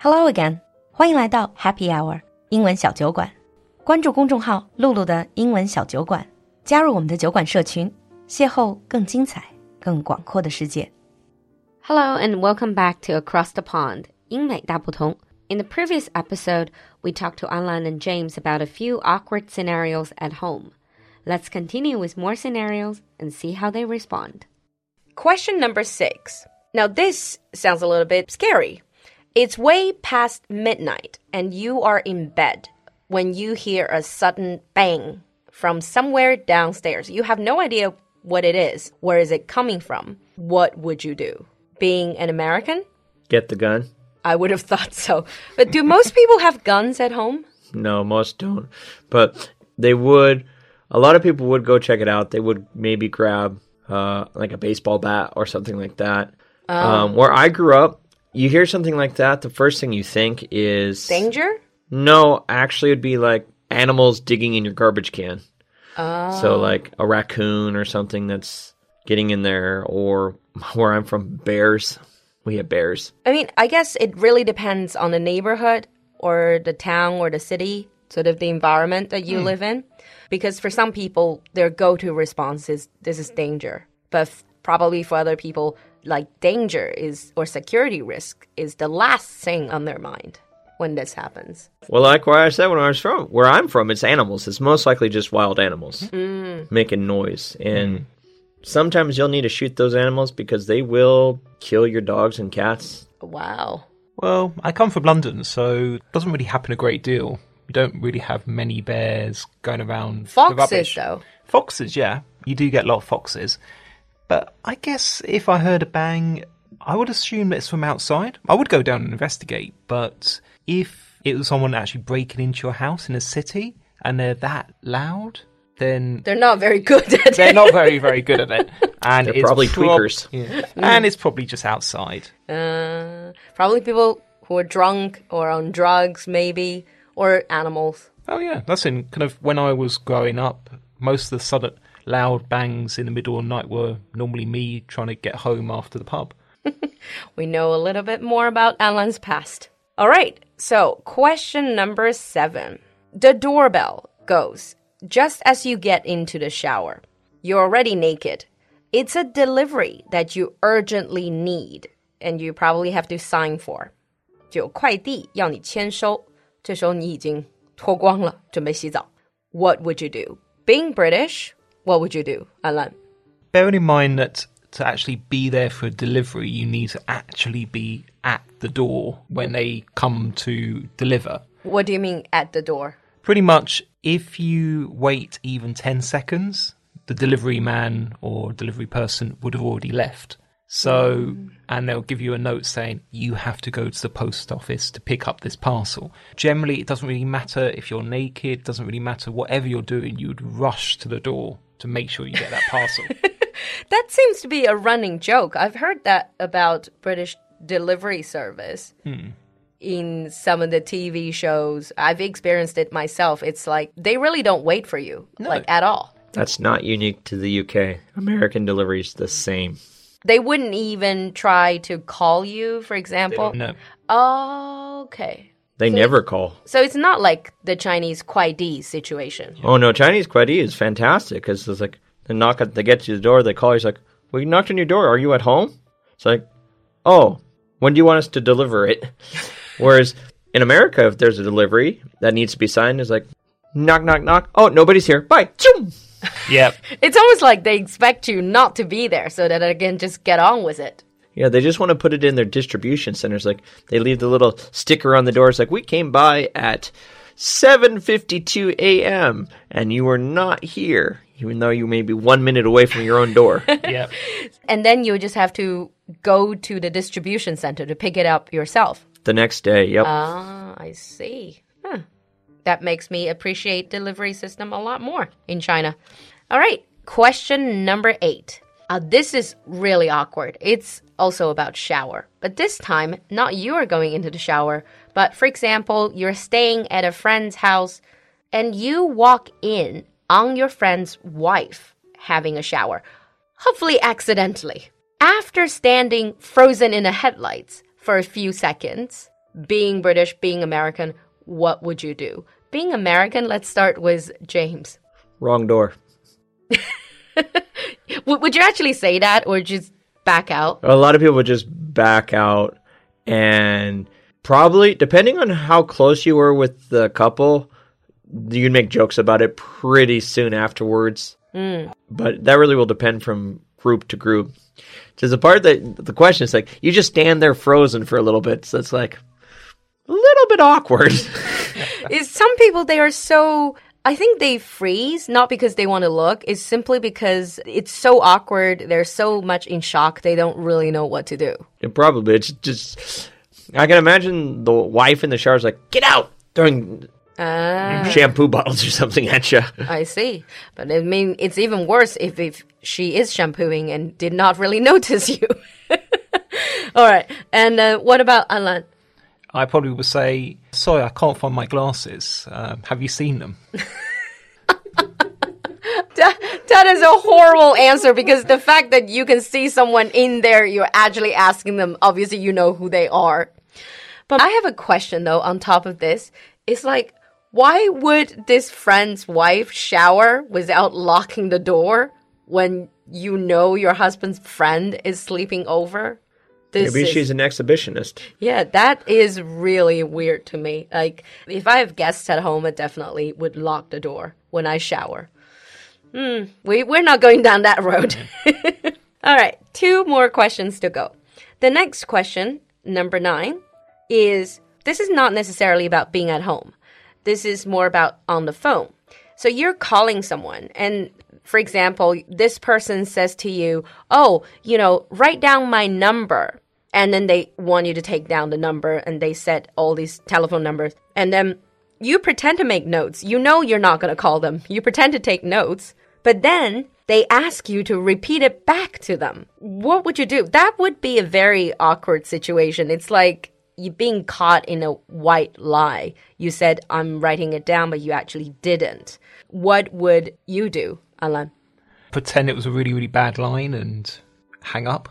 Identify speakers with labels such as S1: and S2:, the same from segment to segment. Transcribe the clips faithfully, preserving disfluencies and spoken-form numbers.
S1: Hello again， 欢迎来到 Happy Hour 英文小酒馆。关注公众号露露的英文小酒馆，加入我们的酒馆社群，邂逅更精彩、更广阔的世界。Hello and welcome back to Across the Pond, 英美大不同。In the previous episode, we talked to Anlan and James about a few awkward scenarios at home. Let's continue with more scenarios and see how they respond. Question number six. Now this sounds a little bit scary. It's way past midnight and you are in bed when you hear a sudden bang from somewhere downstairs. You have no idea what it is. Where is it coming from? What would you do? Being an American?
S2: Get the gun.
S1: I would have thought so. But do most people have guns at home?
S2: No, most don't. But they would, a lot of people would go check it out. They would maybe grab uh, like a baseball bat or something like that. Um, um, where I grew up, you hear something like that, the first thing you think is...
S1: Danger?
S2: No, actually it'd be like animals digging in your garbage can.
S1: Oh.
S2: So like a raccoon or something that's getting in there, or where I'm from, bears. We have bears.
S1: I mean, I guess it really depends on the neighborhood or the town or the city, sort of the environment that you mm. live in. Because for some people, their go-to response is, this is danger. But f- probably for other people, like danger is or security risk is the last thing on their mind when this happens.
S2: Well, like where I said when I was from, where I'm from, it's animals. It's most likely just wild animals
S1: mm.
S2: making noise. And mm. sometimes you'll need to shoot those animals because they will kill your dogs and cats.
S1: Wow.
S3: Well, I come from London, so it doesn't really happen a great deal. We don't really have many bears going around.
S1: Foxes, though.
S3: Foxes, yeah. You do get a lot of foxes. But I guess if I heard a bang, I would assume that it's from outside. I would go down and investigate, but if it was someone actually breaking into your house in a city and they're that loud, then...
S1: They're not very good at it.
S3: They're not very, very good at it. And
S2: they're
S3: it's
S2: probably
S3: prob-
S2: tweakers.
S3: Yeah. And it's probably just outside.
S1: Uh, probably people who are drunk or on drugs, maybe, or animals.
S3: Oh, yeah. That's in kind of when I was growing up, most of the sudden... loud bangs in the middle of the night were normally me trying to get home after the pub.
S1: We know a little bit more about Alan's past. All right, so question number seven. The doorbell goes just as you get into the shower. You're already naked. It's a delivery that you urgently need, and you probably have to sign for. 就有快递要你签收，这时候你已经脱光了，准备洗澡。What would you do? Being British...What would you do, Alan?
S3: Bearing in mind that to actually be there for a delivery, you need to actually be at the door when they come to deliver.
S1: What do you mean at the door?
S3: Pretty much, if you wait even ten seconds, the delivery man or delivery person would have already left. So, mm. and they'll give you a note saying, you have to go to the post office to pick up this parcel. Generally, it doesn't really matter if you're naked, it doesn't really matter whatever you're doing, you would rush to the door to make sure you get that parcel.
S1: That seems to be a running joke. I've heard that about British delivery service
S3: hmm.
S1: in some of the T V shows. I've experienced it myself. It's like they really don't wait for you,
S3: no.
S1: like at all.
S2: That's not unique to the U K. American delivery is the same.
S1: They wouldn't even try to call you, for example?
S3: No.
S1: Oh, okay.
S2: They
S1: so
S2: never call.
S1: So it's not like the Chinese kuai-di situation.
S2: Oh, no, Chinese kuai-di is fantastic because it's like they knock at, they get to the door, they call you, it's like, we knocked on your door, are you at home? It's like, oh, when do you want us to deliver it? Whereas in America, if there's a delivery that needs to be signed, it's like, knock, knock, knock. Oh, nobody's here. Bye. Choom!
S3: Yep.
S1: It's almost like they expect you not to be there so that they can just get on with it.
S2: Yeah, they just want to put it in their distribution centers. Like, they leave the little sticker on the doors like, we came by at seven fifty-two a.m. and you were not here, even though you may be one minute away from your own door.
S3: Yep.
S1: And then you just have to go to the distribution center to pick it up yourself.
S2: The next day, yep.
S1: Ah, I see. Huh. That makes me appreciate delivery system a lot more in China. All right, question number eight. Uh, this is really awkward. It's also about shower. But this time, not you are going into the shower, but for example, you're staying at a friend's house and you walk in on your friend's wife having a shower, hopefully accidentally. After standing frozen in the headlights for a few seconds, being British, being American, what would you do? Being American, let's start with James.
S2: Wrong door.
S1: Would you actually say that or just back out?
S2: A lot of people would just back out, and probably, depending on how close you were with the couple, you'd make jokes about it pretty soon afterwards.
S1: Mm.
S2: But that really will depend from group to group. To the part that the question is like, you just stand there frozen for a little bit. So it's like a little bit awkward.
S1: Is some people, they are so, I think they freeze, not because they want to look. It's simply because it's so awkward. They're so much in shock. They don't really know what to do.
S2: Yeah, probably. It's just, I can imagine the wife in the shower is like, get out, throwing
S1: Ah.
S2: shampoo bottles or something at you.
S1: I see. But I mean, it's even worse if, if she is shampooing and did not really notice you. All right. And uh, what about Alan?
S3: I probably would say, sorry, I can't find my glasses. Um, have you seen them?
S1: That, that is a horrible answer because the fact that you can see someone in there, you're actually asking them, obviously you know who they are. But I have a question though on top of this. It's like, why would this friend's wife shower without locking the door when you know your husband's friend is sleeping over? This
S2: Maybe
S1: is,
S2: she's an exhibitionist.
S1: Yeah, that is really weird to me. Like, if I have guests at home, I definitely would lock the door when I shower. Hmm, we, we're not going down that road. All right, two more questions to go. The next question, number nine, is this is not necessarily about being at home. This is more about on the phone. So you're calling someone and, for example, this person says to you, oh, you know, write down my number. And then they want you to take down the number and they set all these telephone numbers. And then you pretend to make notes. You know you're not going to call them. You pretend to take notes. But then they ask you to repeat it back to them. What would you do? That would be a very awkward situation. It's like you being caught in a white lie. You said, I'm writing it down, but you actually didn't. What would you do, Alan?
S3: Pretend it was a really, really bad line and hang up.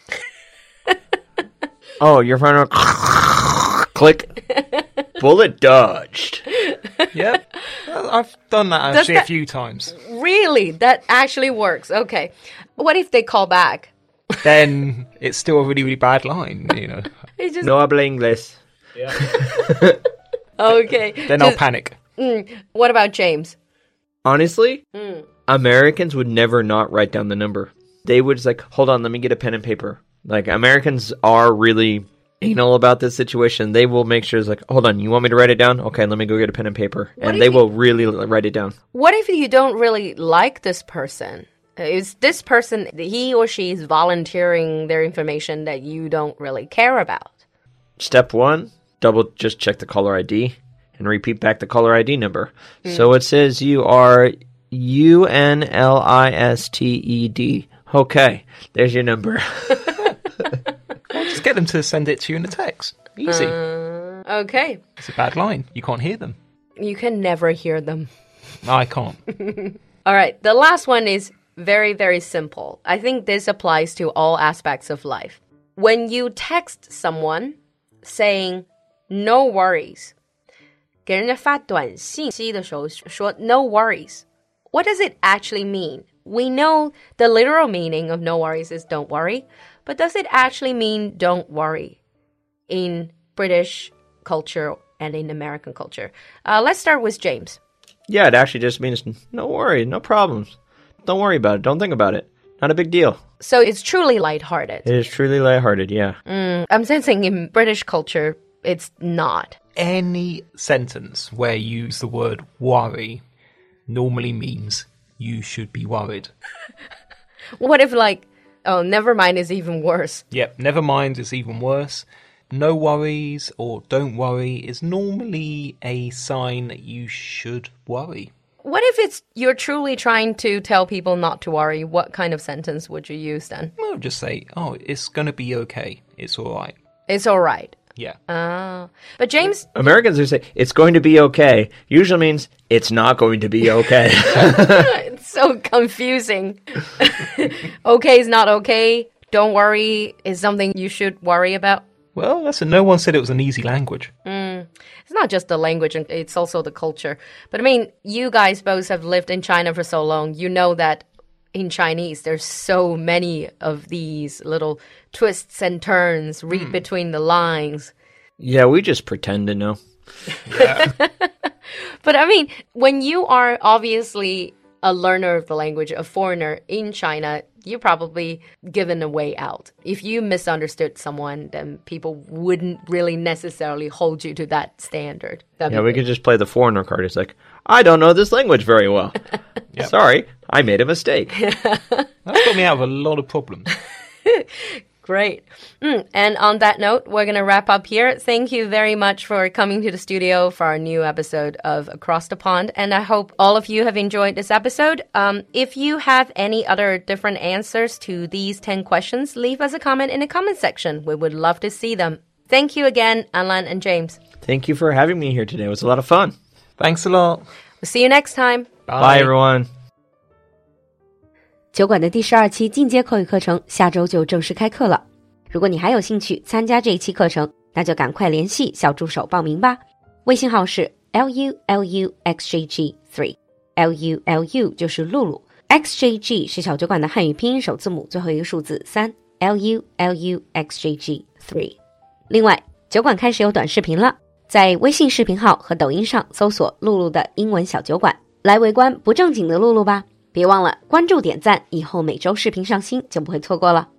S2: Oh, your phone click. Bullet dodged.
S3: Yep. Well, I've done that
S1: Does
S3: actually
S1: that-
S3: a few times.
S1: Really? That actually works. Okay. What if they call back?
S3: Then it's still a really, really bad line, you know.
S1: It's just,
S2: No habla inglés.
S1: okay.
S3: Then I'll
S1: Just-
S3: panic.
S1: mm, what about James?
S2: Honestly,
S1: Mm.
S2: Americans would never not write down the number. They would just like, hold on, let me get a pen and paper. Like, Americans are really anal about this situation. They will make sure it's like, hold on, you want me to write it down? Okay, let me go get a pen and paper.
S1: What
S2: And
S1: if
S2: they
S1: you-
S2: will really l- write it down.
S1: What if you don't really like this person? Is this person, he or she is volunteering their information that you don't really care about?
S2: Step one, double just check the caller I D and repeat back the caller I D number. So it says you are U N L I S T E D. Okay, there's your number.
S3: Well, just get them to send it to you in a text. Easy.
S1: Uh, okay.
S3: It's a bad line. You can't hear them.
S1: You can never hear them.
S3: No, I can't.
S1: All right. The last one is very, very simple. I think this applies to all aspects of life. When you text someone saying, no worries, 给人家发短信息的时候说 no worries, what does it actually mean? We know the literal meaning of no worries is don't worry, but does it actually mean don't worry in British culture and in American culture? Uh, let's start with James.
S2: Yeah, it actually just means no worry, no problems. Don't worry about it. Don't think about it. Not a big deal.
S1: So it's truly lighthearted.
S2: It is truly lighthearted, yeah.
S1: Mm, I'm sensing in British culture, it's not.
S3: Any sentence where you use the word worry normally means you should be worried.
S1: What if like, oh, never mind is even worse?
S3: Yep, never mind is even worse. No worries or don't worry is normally a sign that you should worry.
S1: What if it's you're truly trying to tell people not to worry? What kind of sentence would you use then?
S3: Well, just say, oh, it's going to be okay. It's all right.
S1: It's all right.
S3: Yeah.
S1: Ah, but James,
S2: Americans who say, it's going to be okay, usually means it's not going to be okay.
S1: it's so confusing. Okay is not okay. Don't worry is something you should worry about.
S3: Well, that's a, no one said it was an easy language.
S1: Mm. It's not just the language, it's also the culture. But I mean, you guys both have lived in China for so long. You know that in Chinese, there's so many of these little twists and turns, read mm. between the lines.
S2: Yeah, we just pretend to know.
S3: Yeah.
S1: But I mean, when you are obviously a learner of the language, a foreigner in China, you're probably given a way out. If you misunderstood someone, then people wouldn't really necessarily hold you to that standard. That'd
S2: yeah, we good. could just play the foreigner card. It's like, I don't know this language very well. Yep. Sorry, I made a mistake.
S3: That's got me out of a lot of problems.
S1: Great. Mm, and on that note, we're going to wrap up here. Thank you very much for coming to the studio for our new episode of Across the Pond. And I hope all of you have enjoyed this episode. Um, if you have any other different answers to these ten questions, leave us a comment in the comment section. We would love to see them. Thank you again, Anlan and James.
S2: Thank you for having me here today. It was a lot of fun.
S3: Thanks a lot.
S1: We'll see you next time.
S3: Bye,
S2: Bye everyone.
S1: 酒馆的第十二期进阶口语课程下周就正式开课了。如果你还有兴趣参加这一期课程，那就赶快联系小助手报名吧。微信号是 L U L U X J G 三 L U L U 就是露露 X J G 是小酒馆的汉语拼音首字母最后一个数字三 L U L U X J G 三。另外，酒馆开始有短视频了，在微信视频号和抖音上搜索露露的英文小酒馆，来围观不正经的露露吧。别忘了关注点赞，以后每周视频上新就不会错过了。